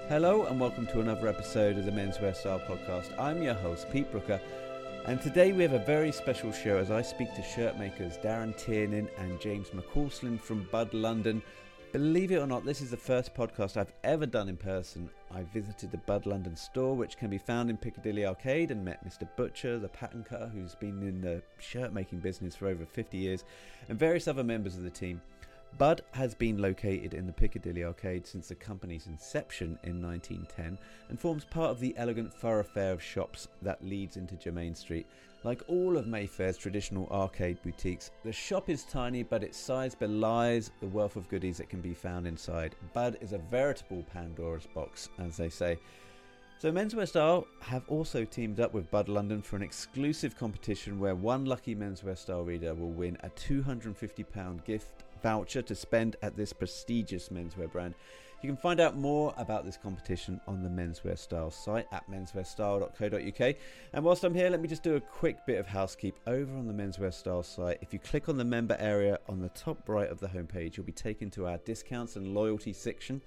Hello and welcome to another episode of the Menswear Style Podcast. I'm your host, Pete Brooker, and today we have a very special show as I speak to shirt makers Darren Tiernan and James McCausland from Bud London. Believe it or not, this is the first podcast I've ever done in person. I visited the Bud London store, which can be found in Piccadilly Arcade, and met Mr. Butcher, the pattern cutter, who's been in the shirt making business for over 50 years, and various other members of the team. Bud has been located in the Piccadilly Arcade since the company's inception in 1910 and forms part of the elegant thoroughfare of shops that leads into Jermyn Street. Like all of Mayfair's traditional arcade boutiques, the shop is tiny, but its size belies the wealth of goodies that can be found inside. Bud is a veritable Pandora's box, as they say. So Menswear Style have also teamed up with Bud London for an exclusive competition where one lucky Menswear Style reader will win a £250 gift voucher to spend at this prestigious menswear brand. You can find out more about this competition on the Menswear Style site at menswearstyle.co.uk. And whilst I'm here, let me just do a quick bit of housekeep. Over on the Menswear Style site, if you click on the member area on the top right of the homepage, you'll be taken to our discounts and loyalty section.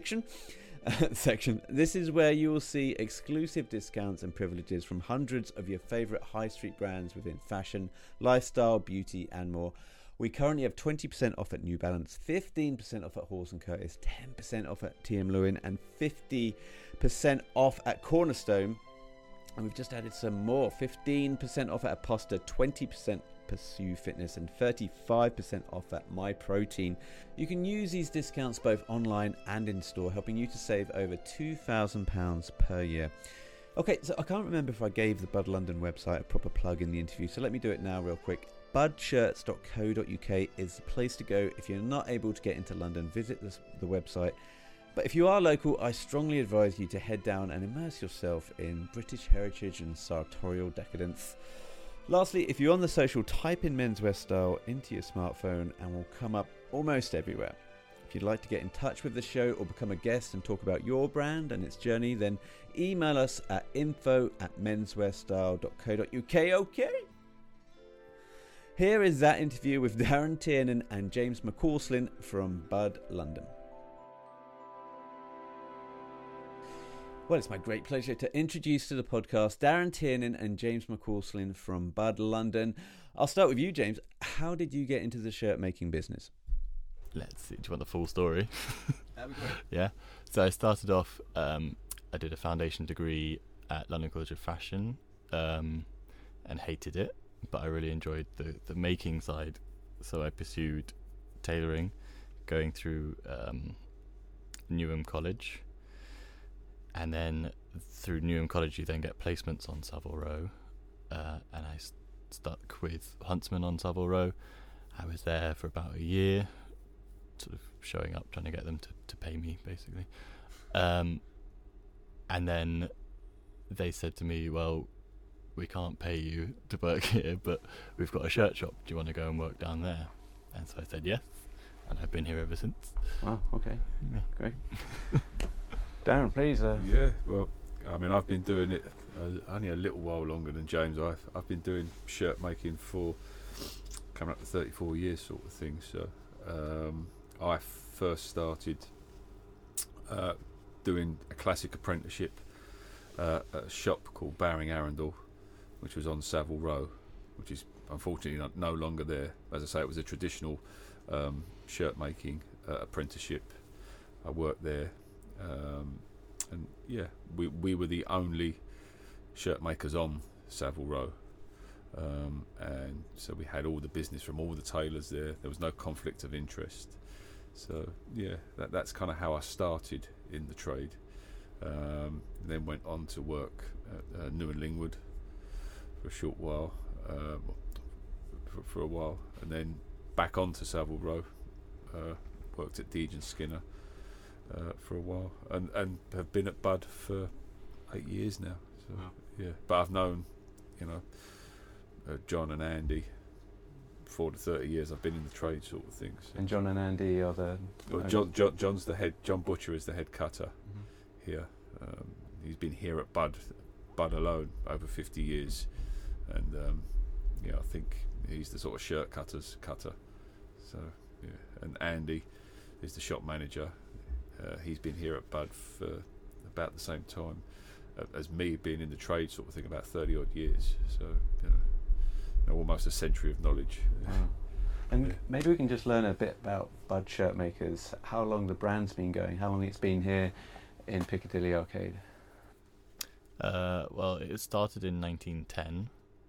This is where you will see exclusive discounts and privileges from hundreds of your favourite high street brands within fashion, lifestyle, beauty and more. We currently have 20% off at New Balance, 15% off at Horse & Curtis, 10% off at TM Lewin and 50% off at Cornerstone. And we've just added some more, 15% off at Aposta, 20% Pursue Fitness and 35% off at MyProtein. You can use these discounts both online and in store, helping you to save over £2,000 per year. Okay, so I can't remember if I gave the Bud London website a proper plug in the interview, so let me do it now real quick. budshirts.co.uk is the place to go. If you're not able to get into London, visit the website. But if you are local, I strongly advise you to head down and immerse yourself in British heritage and sartorial decadence. Lastly, if you're on the social, type in Menswear Style into your smartphone and we'll come up almost everywhere. If you'd like to get in touch with the show or become a guest and talk about your brand and its journey, then email us at info@menswearstyle.co.uk. Okay? Here is that interview with Darren Tiernan and James McCausland from Bud London. Well, it's my great pleasure to introduce to the podcast Darren Tiernan and James McCausland from Bud London. I'll start with you, James. How did you get into the shirt making business? Let's see. Do you want the full story? That'd be great. Yeah. So I started off, I did a foundation degree at London College of Fashion and hated it, but I really enjoyed the making side. So I pursued tailoring, going through Newham College. And then through Newham College, you then get placements on Savile Row. And I stuck with Huntsman on Savile Row. I was there for about a year, sort of showing up, trying to get them to pay me, basically. And then they said to me, well, we can't pay you to work here, but we've got a shirt shop. Do you want to go and work down there? And so I said yes, and I've been here ever since. Wow, okay. Yeah. Great. Darren, please. Yeah, well, I mean, I've been doing it only a little while longer than James. I've been doing shirt making for coming up to 34 years, sort of thing. So I first started doing a classic apprenticeship at a shop called Bowring Arundel, which was on Savile Row, which is unfortunately no longer there. As I say, it was a traditional shirt making apprenticeship. I worked there. And yeah, we were the only shirt makers on Savile Row, and so we had all the business from all the tailors there. There was no conflict of interest. So yeah, that's kind of how I started in the trade. Then went on to work at New and Lingwood for a short while, for a while, and then back onto Savile Row. Worked at Deej and Skinner for a while, and have been at Bud for 8 years now. So wow. Yeah, but I've known, John and Andy for the 30 years I've been in the trade, sort of thing. So. And John and Andy are the... Well, John's the head. John Butcher is the head cutter here. He's been here at Bud alone over 50 years, and I think he's the sort of shirt cutter. So yeah, and Andy is the shop manager. He's been here at Bud for about the same time as me, being in the trade, sort of thing, about 30 odd years. So almost a century of knowledge. Wow. And maybe we can just learn a bit about Bud Shirt Makers. How long the brand's been going? How long it's been here in Piccadilly Arcade? Well, it started in 1910.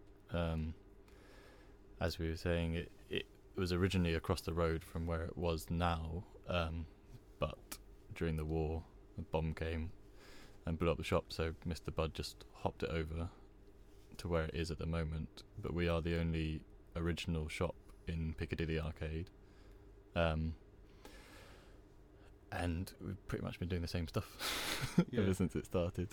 As we were saying, it was originally across the road from where it was now, but during the war, a bomb came and blew up the shop, so Mr. Bud just hopped it over to where it is at the moment. But we are the only original shop in Piccadilly Arcade, and we've pretty much been doing the same stuff ever since it started.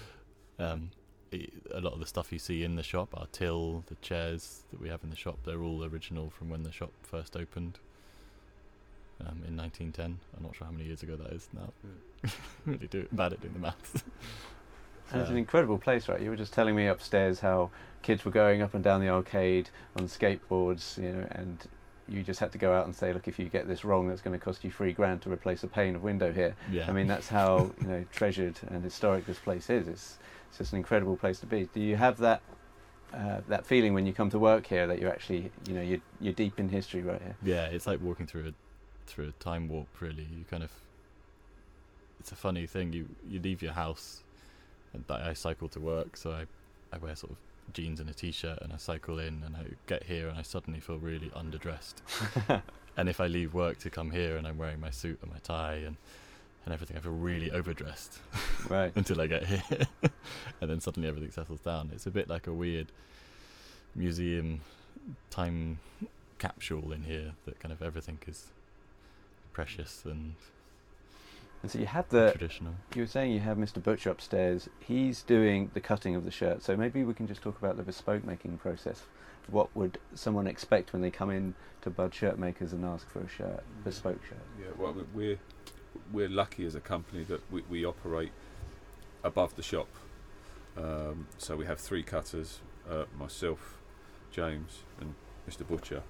A lot of the stuff you see in the shop, our till, the chairs that we have in the shop, they're all original from when the shop first opened in 1910. I'm not sure how many years ago that is now. Really bad at doing the maths. And it's an incredible place, right? You were just telling me upstairs how kids were going up and down the arcade on skateboards, and you just had to go out and say, look, if you get this wrong, that's going to cost you $3,000 to replace a pane of window here. Yeah. I mean, that's how treasured and historic this place is. It's just an incredible place to be. Do you have that feeling when you come to work here that you're actually, you're deep in history right here? Yeah, it's like walking through a time warp. Really, it's a funny thing. You leave your house, and I cycle to work, so I wear sort of jeans and a t-shirt, and I cycle in, and I get here, and I suddenly feel really underdressed. And if I leave work to come here, and I'm wearing my suit and my tie and everything, I feel really overdressed. Right. Until I get here, and then suddenly everything settles down. It's a bit like a weird museum time capsule in here, that kind of everything is precious and so you have traditional. You were saying you have Mr. Butcher upstairs. He's doing the cutting of the shirt. So maybe we can just talk about the bespoke making process. What would someone expect when they come in to Bud Shirt Makers and ask for a shirt, bespoke shirt? Yeah, well, we're lucky as a company that we operate above the shop. So we have 3 cutters, myself, James, and Mr. Butcher.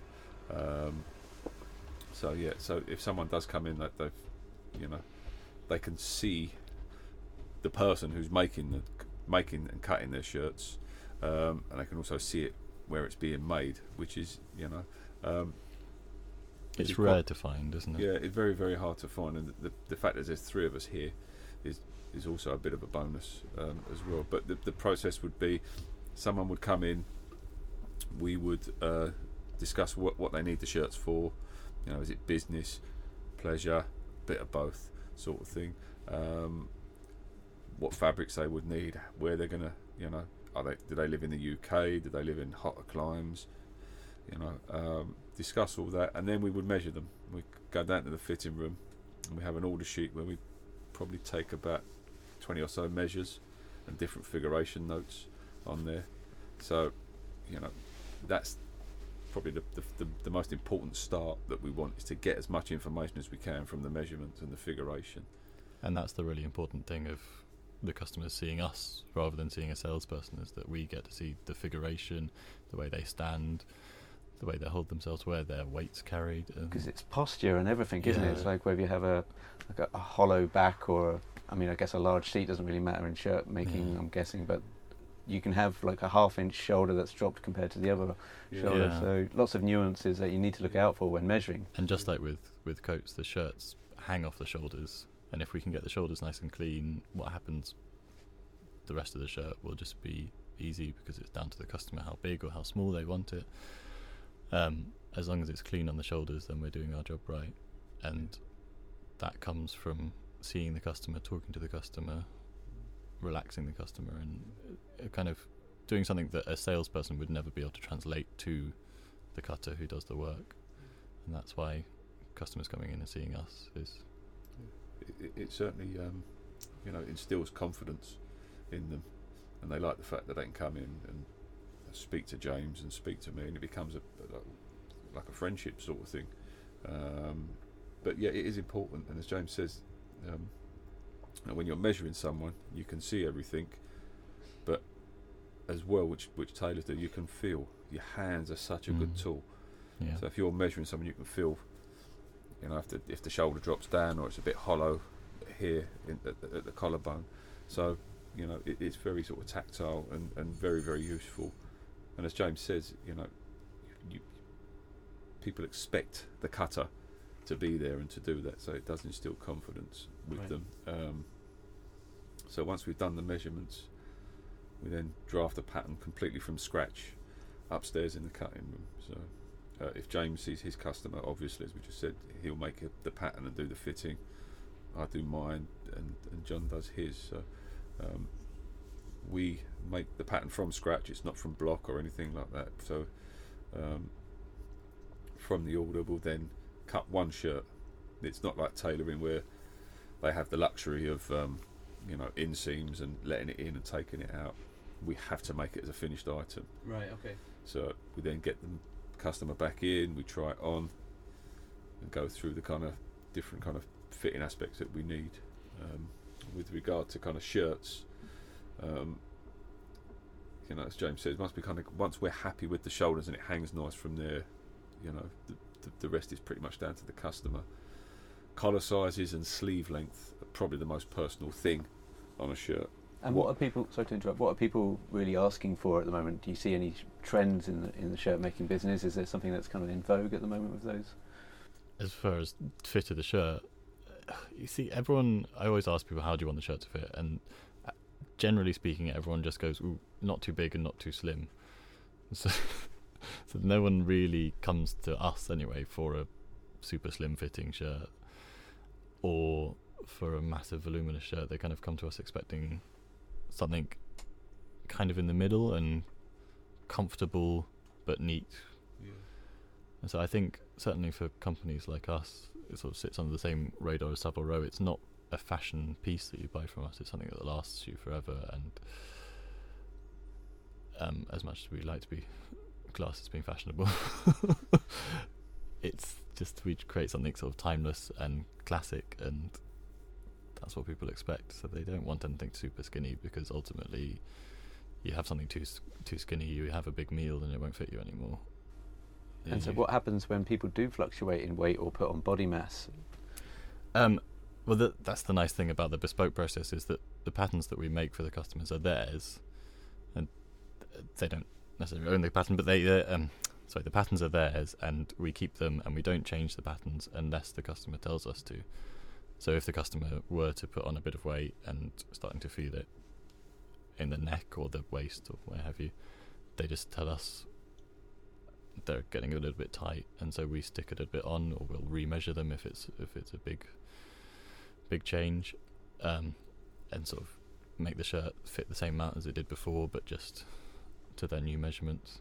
So if someone does come in, that they can see the person who's making and cutting their shirts, and they can also see it where it's being made, which is it's rare to find, isn't it? Yeah, it's very, very hard to find, and the fact that there's 3 of us here is also a bit of a bonus as well. But the process would be, someone would come in, we would discuss what they need the shirts for. Is it business, pleasure, bit of both, sort of thing. What fabrics they would need, where they're gonna, do they live in the UK? Do they live in hotter climes? Discuss all that, and then we would measure them. We go down to the fitting room, and we have an order sheet where we probably take about 20 or so measures and different figuration notes on there. So, that's probably the most important start that we want, is to get as much information as we can from the measurements and the figuration. And that's the really important thing of the customers seeing us rather than seeing a salesperson, is that we get to see the figuration, the way they stand, the way they hold themselves, where their weight's carried. Because it's posture and everything, isn't it? It's like whether you have a hollow back or, I guess a large seat doesn't really matter in shirt making, I'm guessing, but you can have like a 1/2 inch shoulder that's dropped compared to the other shoulder. Yeah. So lots of nuances that you need to look out for when measuring. And just like with coats, the shirts hang off the shoulders, and if we can get the shoulders nice and clean, what happens, the rest of the shirt will just be easy, because it's down to the customer how big or how small they want it. As long as it's clean on the shoulders, then we're doing our job right. And that comes from seeing the customer, talking to the customer, relaxing the customer, and kind of doing something that a salesperson would never be able to translate to the cutter who does the work. And that's why customers coming in and seeing us is... It certainly instills confidence in them, and they like the fact that they can come in and speak to James and speak to me, and it becomes like a friendship sort of thing. But yeah, it is important, and as James says, when you're measuring someone, you can see everything, but as well, which tailors do, you can feel. Your hands are such a good tool. Yeah. So if you're measuring someone, you can feel, if the shoulder drops down or it's a bit hollow here at the collarbone, So, you know, it's very sort of tactile and very, very useful. And as James says, you know, people expect the cutter to be there and to do that, so it does instill confidence with them. So once we've done the measurements, we then draft a pattern completely from scratch upstairs in the cutting room. So if James sees his customer, obviously, as we just said, he'll make the pattern and do the fitting. I do mine, and John does his. So we make the pattern from scratch. It's not from block or anything like that. So from the order, we'll then cut one shirt. It's not like tailoring where they have the luxury of you know, inseams and letting it in and taking it out. We have to make it as a finished item. Right. Okay. So we then get the customer back in, we try it on, and go through the kind of different kind of fitting aspects that we need. With regard to kind of shirts, you know, as James says, it must be kind of, once we're happy with the shoulders and it hangs nice from there, you know, the rest is pretty much down to the customer. Collar sizes and sleeve length are probably the most personal thing on a shirt. And what are people? Sorry to interrupt. What are people really asking for at the moment? Do you see any trends in the shirt making business? Is there something that's kind of in vogue at the moment with those? As far as fit of the shirt, you see, everyone. I always ask people, how do you want the shirt to fit? And generally speaking, everyone just goes, ooh, not too big and not too slim. So no one really comes to us anyway for a super slim fitting shirt or for a massive voluminous shirt. They kind of come to us expecting something kind of in the middle and comfortable but neat. Yeah. And so I think certainly for companies like us, it sort of sits under the same radar as Savile Row. It's not a fashion piece that you buy from us. It's something that lasts you forever. And as much as we like to be classed as being fashionable, it's just, we create something sort of timeless and classic, and that's what people expect. So they don't want anything super skinny, because ultimately you have something too skinny, you have a big meal and it won't fit you anymore. And so what happens when people do fluctuate in weight or put on body mass? Well, that's the nice thing about the bespoke process, is that the patterns that we make for the customers are theirs, and they don't necessarily own the pattern, but the patterns are theirs, and we keep them, and we don't change the patterns unless the customer tells us to. So if the customer were to put on a bit of weight and starting to feel it in the neck or the waist or where have you, they just tell us they're getting a little bit tight, and so we stick it a bit on, or we'll remeasure them if it's a big change, and sort of make the shirt fit the same amount as it did before, but just to their new measurements.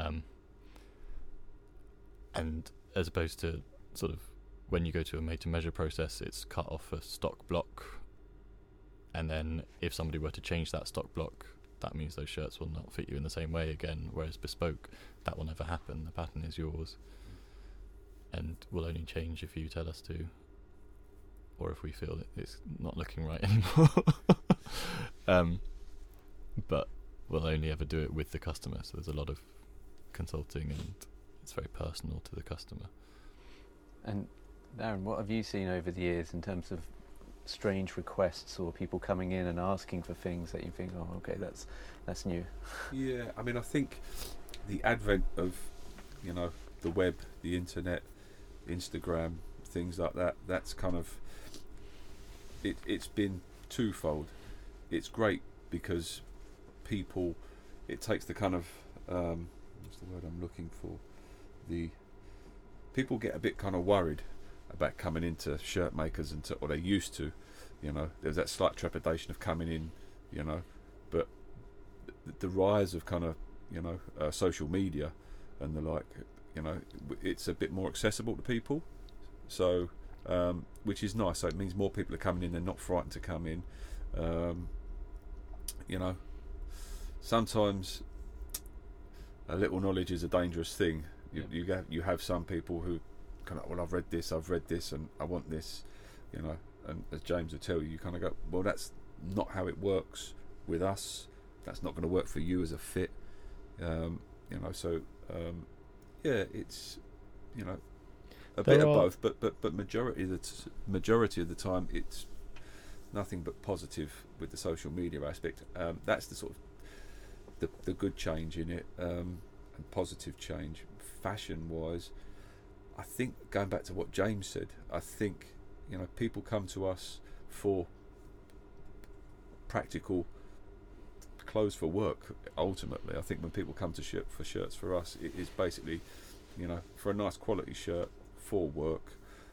And as opposed to sort of when you go to a made-to-measure process, it's cut off a stock block, and then if somebody were to change that stock block, that means those shirts will not fit you in the same way again, whereas bespoke, that will never happen. The pattern is yours and will only change if you tell us to, or if we feel it's not looking right anymore. But we'll only ever do it with the customer, so there's a lot of consulting and it's very personal to the customer. And Darren, what have you seen over the years in terms of strange requests or people coming in and asking for things that you think, oh, okay, that's new? Yeah, I mean, I think the advent of, you know, the web, the internet, Instagram, things like that, that's kind of it's been twofold. It's great because people, it takes the kind of what's the word I'm looking for, the people get a bit kind of worried about coming into shirt makers, or they used to, you know, there's that slight trepidation of coming in, you know, but the rise of kind of, you know, social media and the like, you know, it's a bit more accessible to people, so which is nice. So it means more people are coming in, they're not frightened to come in. You know, sometimes a little knowledge is a dangerous thing. You have some people who kind of, well, I've read this, and I want this, you know, and as James would tell you, you kind of go, well, that's not how it works with us. That's not going to work for you as a fit, you know. So yeah, it's, you know, a bit of both, but majority of the time, it's nothing but positive with the social media aspect. That's the sort of the good change in it, and positive change. Fashion wise, I think, going back to what James said, I think, you know, people come to us for practical clothes for work. Ultimately, I think when people come to shirts for us, it is basically, you know, for a nice quality shirt for work,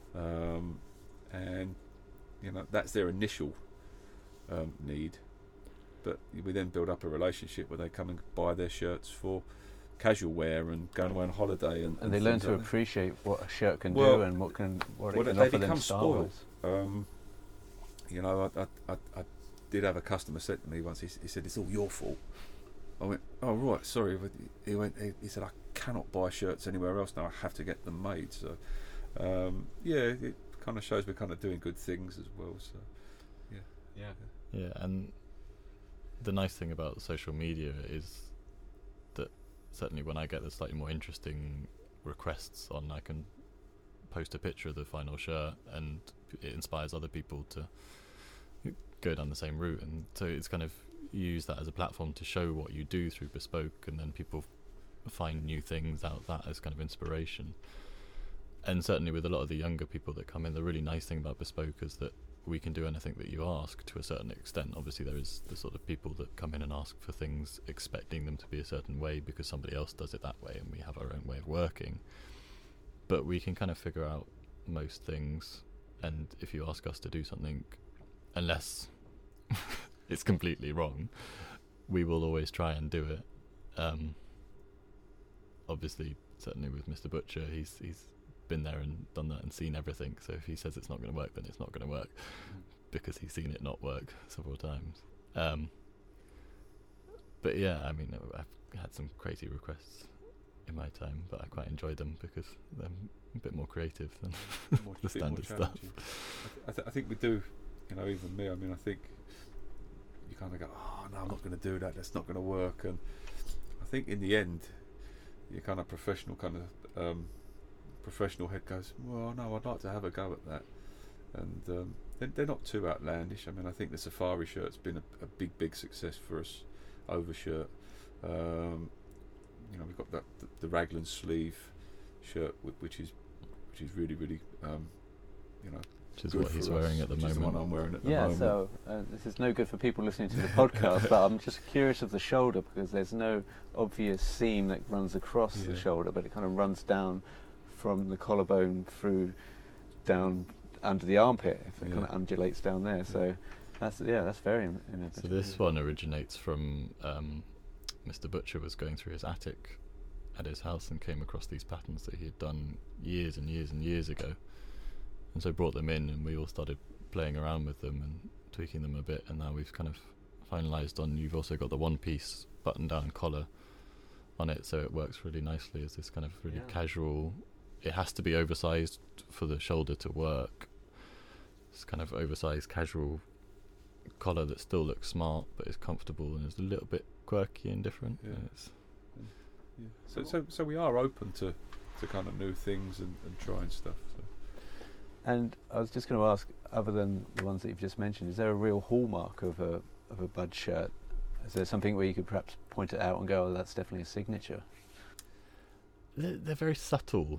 and you know, that's their initial need. But we then build up a relationship where they come and buy their shirts for casual wear and going away on holiday, and they learn to appreciate what a shirt can do and what it can offer them style-wise. You know, I did have a customer said to me once, he said, "It's all your fault." I went, "Oh right, sorry." He said, "I cannot buy shirts anywhere else now. I have to get them made." So yeah, it kind of shows we're kind of doing good things as well. So yeah, and the nice thing about social media is that certainly when I get the slightly more interesting requests on, I can post a picture of the final shirt, and it inspires other people to go down the same route, and so it's kind of, you use that as a platform to show what you do through Bespoke, and then people find new things out of that as kind of inspiration. And certainly with a lot of the younger people that come in, the really nice thing about Bespoke is that we can do anything that you ask to a certain extent. Obviously there is the sort of people that come in and ask for things expecting them to be a certain way because somebody else does it that way and we have our own way of working, but we can kind of figure out most things. And if you ask us to do something, unless it's completely wrong, we will always try and do it. Obviously certainly with Mr. Butcher, he's been there and done that and seen everything, so if he says it's not going to work, then it's not going to work, because he's seen it not work several times. But yeah, I mean, I've had some crazy requests in my time, but I quite enjoyed them because they're a bit more creative than the standard stuff. I think we do, you know, even me, I mean, I think you kind of go, "Oh no, I'm not going to do that, that's not going to work," and I think in the end your kind of professional head goes, "Well, no, I'd like to have a go at that," and they're not too outlandish. I mean, I think the Safari shirt's been a big success for us, overshirt. You know, we've got the Raglan sleeve shirt, which is really you know, which is what he's wearing at the moment. Is the one I'm wearing at the moment. So this is no good for people listening to the podcast, but I'm just curious of the shoulder, because there's no obvious seam that runs across the shoulder, but it kind of runs down from the collarbone through down under the armpit, if it kind of undulates down there. So that's very innovative. So this one originates from Mr. Butcher was going through his attic at his house and came across these patterns that he had done years and years ago, and so brought them in, and we all started playing around with them and tweaking them a bit, and now we've kind of finalised on, you've also got the one piece button down collar on it, so it works really nicely as this kind of really casual. It has to be oversized for the shoulder to work. It's kind of oversized casual collar that still looks smart but is comfortable and is a little bit quirky and different. So we are open to kind of new things and trying stuff. So. And I was just going to ask, other than the ones that you've just mentioned, is there a real hallmark of a Bud shirt? Is there something where you could perhaps point it out and go, "Oh, that's definitely a signature"? They're very subtle.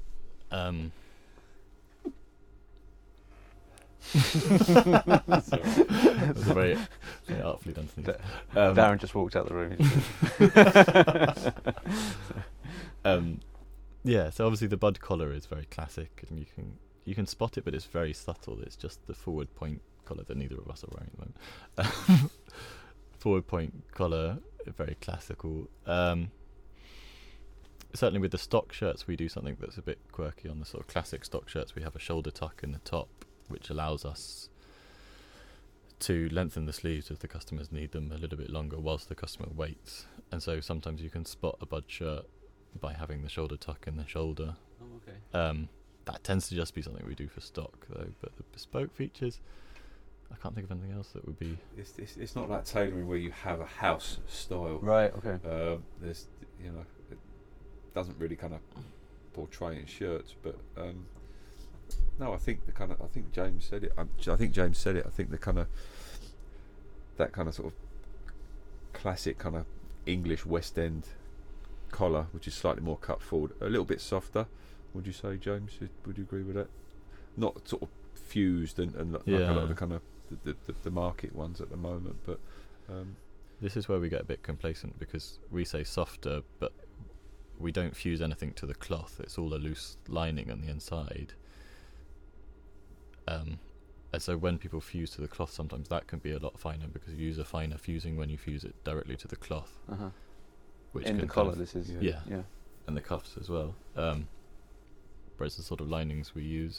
That's a very artfully done thing. Darren just walked out the room. Yeah, so obviously the Bud collar is very classic, and you can spot it, but it's very subtle. It's just the forward point collar that neither of us are wearing at the moment. Forward point collar, very classical. Certainly with the stock shirts, we do something that's a bit quirky. On the sort of classic stock shirts, we have a shoulder tuck in the top, which allows us to lengthen the sleeves if the customers need them a little bit longer whilst the customer waits. And so sometimes you can spot a Bud shirt by having the shoulder tuck in the shoulder. Oh, okay. That tends to just be something we do for stock, though. But the bespoke features, I can't think of anything else that would be. It's not like tailoring where you have a house style. Right. Okay. There's, you know, it doesn't really kind of portray in shirts, but No, I think I think James said it. I think James said it. I think that kind of sort of classic kind of English West End collar, which is slightly more cut forward, a little bit softer. Would you say, James? Would you agree with that? Not sort of fused and like a lot of the kind of the market ones at the moment, but this is where we get a bit complacent because we say softer, but we don't fuse anything to the cloth. It's all a loose lining on the inside. And so when people fuse to the cloth, sometimes that can be a lot finer because you use a finer fusing when you fuse it directly to the cloth. Which in the collar, this is yeah, and the cuffs as well. Whereas the sort of linings we use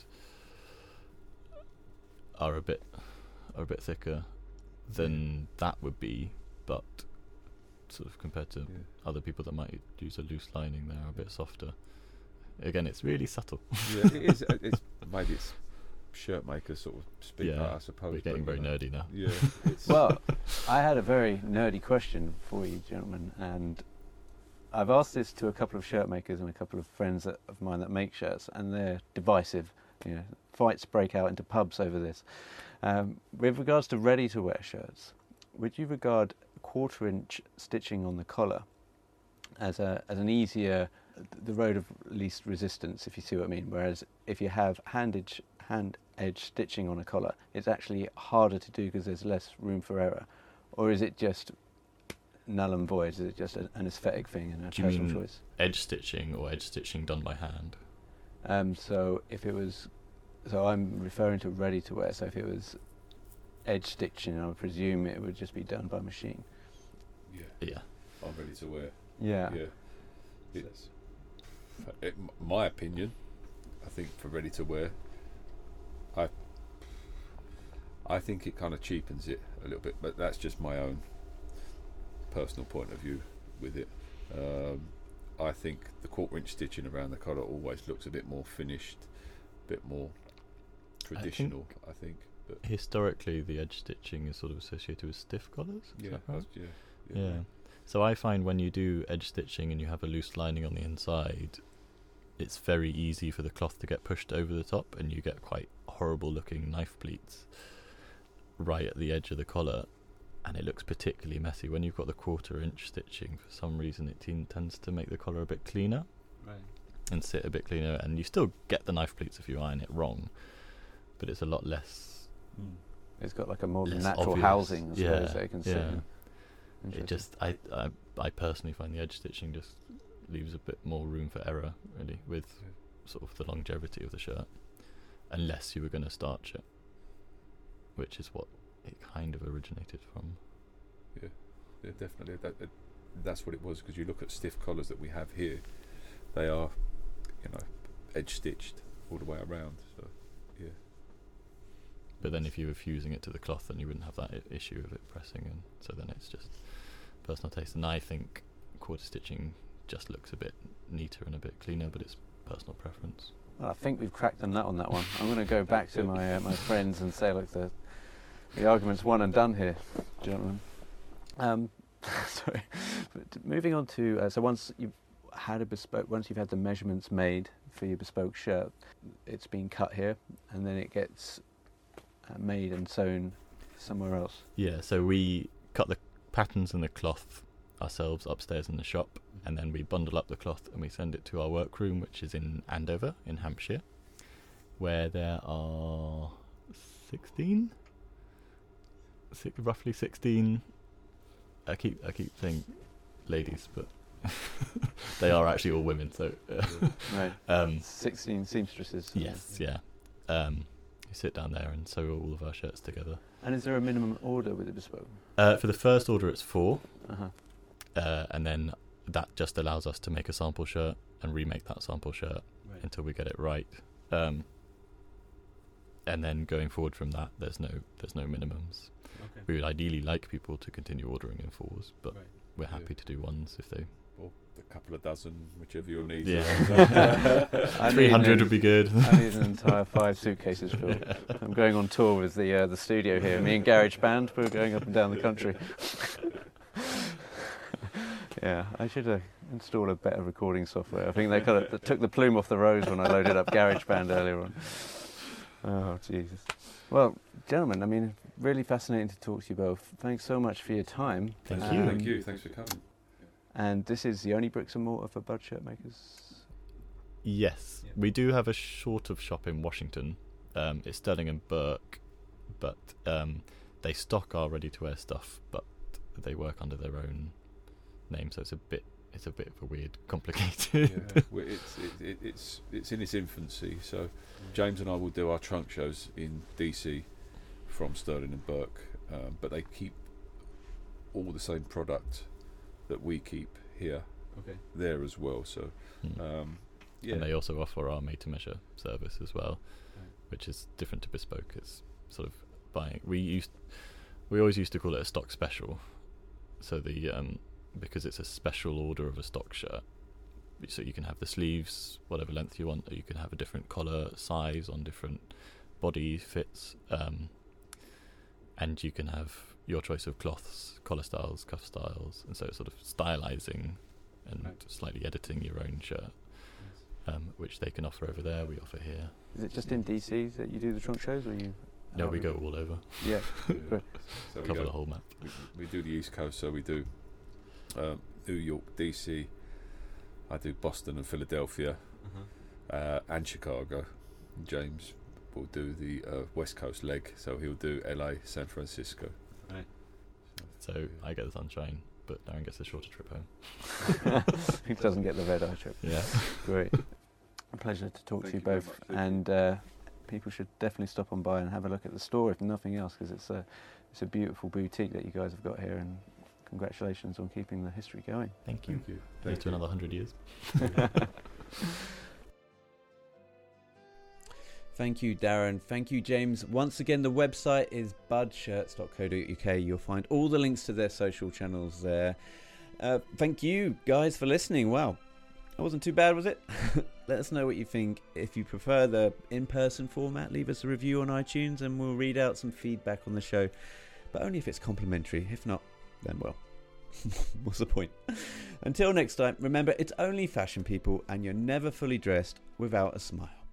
are a bit thicker than that would be, but sort of compared to other people that might use a loose lining, they're a bit softer. Again, it's really subtle. Yeah, it is. Maybe it's shirt makers sort of speak out, I suppose. We're getting very nerdy now. Yeah. Well, I had a very nerdy question for you, gentlemen, and I've asked this to a couple of shirt makers and a couple of friends of mine that make shirts, and they're divisive. Fights break out into pubs over this. With regards to ready-to-wear shirts, would you regard 1/4-inch stitching on the collar as an easier, the road of least resistance, if you see what I mean? Whereas if you have hand edge stitching on a collar, it's actually harder to do because there's less room for error? Or is it just null and void? Is it just an aesthetic thing and a personal choice? Edge stitching or edge stitching done by hand? So I'm referring to ready to wear. So if it was edge stitching, I would presume it would just be done by machine. Yeah. I'm ready to wear. Yeah. It's my opinion. I think for ready to wear, I think it kind of cheapens it a little bit, but that's just my own personal point of view with it. I think the 1/4-inch stitching around the collar always looks a bit more finished, a bit more traditional, I think. But historically, the edge stitching is sort of associated with stiff collars. Is that right? Yeah. So I find when you do edge stitching and you have a loose lining on the inside, it's very easy for the cloth to get pushed over the top, and you get quite horrible looking knife pleats right at the edge of the collar, and it looks particularly messy. When you've got the 1/4-inch stitching, for some reason it tends to make the collar a bit cleaner, and sit a bit cleaner, and you still get the knife pleats if you iron it wrong, but it's a lot less. It's got like a more natural obvious housing as well, so it can sit. It just, I personally find the edge stitching just leaves a bit more room for error, really, with sort of the longevity of the shirt, unless you were going to starch it, which is what it kind of originated from. Yeah, definitely. That's what it was, because you look at stiff collars that we have here, they are, edge stitched all the way around. So, yeah. But then if you were fusing it to the cloth, then you wouldn't have that issue of it pressing, and so then it's just personal taste. And I think 1/4 stitching just looks a bit neater and a bit cleaner, but it's personal preference. Well, I think we've cracked a nut on that one. I'm going to go back to my friends and say, look, the argument's one and done here, gentlemen. Sorry. But moving on to so once you've had once you've had the measurements made for your bespoke shirt, it's been cut here, and then it gets made and sewn somewhere else. Yeah, so we cut the patterns and the cloth ourselves upstairs in the shop, and then we bundle up the cloth and we send it to our workroom, which is in Andover in Hampshire, where there are roughly 16. I keep saying ladies, but they are actually all women. So right, 16 seamstresses. Yes, yeah. You sit down there and sew all of our shirts together. And is there a minimum order with the bespoke? For the first order, it's 4. Uh-huh. And then that just allows us to make a sample shirt and remake that sample shirt until we get it right. And then going forward from that, there's no minimums. Okay. We would ideally like people to continue ordering in 4s, but we're happy to do 1s if they. Or a couple of dozen, whichever you'll need. Yeah. 300 would be good. I need an entire 5 suitcases filled. Yeah. I'm going on tour with the studio here. Me and Garage Band, we're going up and down the country. Yeah, I should have installed a better recording software. I think they kind of took the plume off the rose when I loaded up GarageBand earlier on. Oh, Jesus. Well, gentlemen, I mean, really fascinating to talk to you both. Thanks so much for your time. Thank Thank you. you. Thanks for coming. And this is the only bricks and mortar for Bud Shirt Makers? Yes, we do have a sort of shop in Washington. It's Sterling and Burke, but they stock our ready-to-wear stuff, but they work under their own name, so it's a bit of a weird, complicated. Yeah, it's in its infancy. So James and I will do our trunk shows in DC from Sterling and Burke, but they keep all the same product that we keep here there as well. So yeah. And they also offer our made-to-measure service as well, which is different to bespoke. It's sort of buying. We always used to call it a stock special. So because it's a special order of a stock shirt, so you can have the sleeves whatever length you want, or you can have a different collar size on different body fits, and you can have your choice of cloths, collar styles, cuff styles, and so sort of stylizing and slightly editing your own shirt, which they can offer over there, we offer here. Is it just in DC that you do the trunk shows, or you? No, we go all over. Yeah, great. So Cover the whole map. We do the East Coast, so we do New York, DC. I do Boston and Philadelphia, and Chicago. James will do the West Coast leg, so he'll do LA, San Francisco. Right. So I get the sunshine, but Darren gets a shorter trip home. He doesn't get the red eye trip. Yeah. Great. A pleasure to talk to you very both. much. Thank And people should definitely stop on by and have a look at the store, if nothing else, because it's a beautiful boutique that you guys have got here. And congratulations on keeping the history going. Thank you. Thank you. Here's to another 100 years. Thank you, Darren. Thank you, James. Once again, the website is budshirts.co.uk. You'll find all the links to their social channels there. Thank you, guys, for listening. Wow, that wasn't too bad, was it? Let us know what you think. If you prefer the in-person format, leave us a review on iTunes and we'll read out some feedback on the show. But only if it's complimentary. If not, then well, what's the point? Until next time, remember, it's only fashion, people, and you're never fully dressed without a smile.